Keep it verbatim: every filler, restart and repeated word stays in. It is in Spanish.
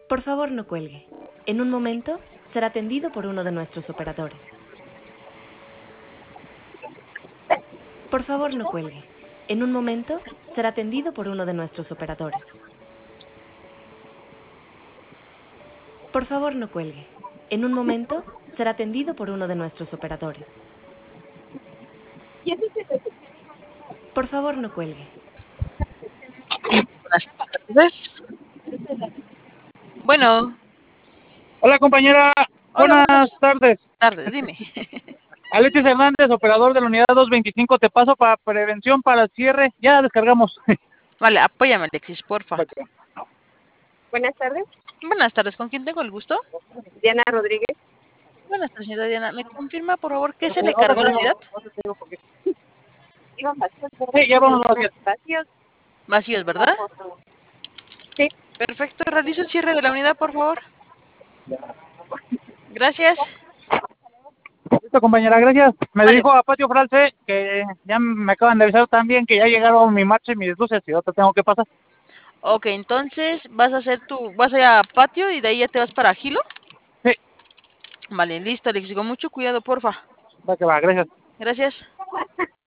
Por favor, no cuelgue. En un momento será atendido por uno de nuestros operadores. Por favor, no cuelgue. En un momento será atendido por uno de nuestros operadores. Por favor, no cuelgue. En un momento será atendido por uno de nuestros operadores. Por favor, no cuelgue. Buenas tardes. Bueno, Hola compañera, hola, buenas buenas tardes. tardes, dime. Alexis Hernández, operador de la unidad doscientos veinticinco, te paso para prevención, para el cierre. Ya descargamos. Vale, apóyame, Alexis, porfa. Buenas tardes, Buenas tardes, ¿con quién tengo el gusto? Diana Rodríguez. Buenas tardes, señora Diana. ¿Me confirma, por favor, qué se le cargó a la unidad? Iban vacíos, Sí, ya vamos vacíos. vacíos. Vacíos, ¿verdad? Sí. Perfecto, realizo el cierre de la unidad, por favor. Gracias. Listo compañera, gracias. Me Vale. dijo a Patio Fralce que ya me acaban de avisar también que ya llegaron mi marcha y mis luces y ahora tengo que pasar. Ok, entonces vas a hacer tu, vas a ir a patio y de ahí ya te vas para Gilo. Sí. Vale, listo, Alexis, con mucho cuidado, porfa. Va que va, gracias. Gracias.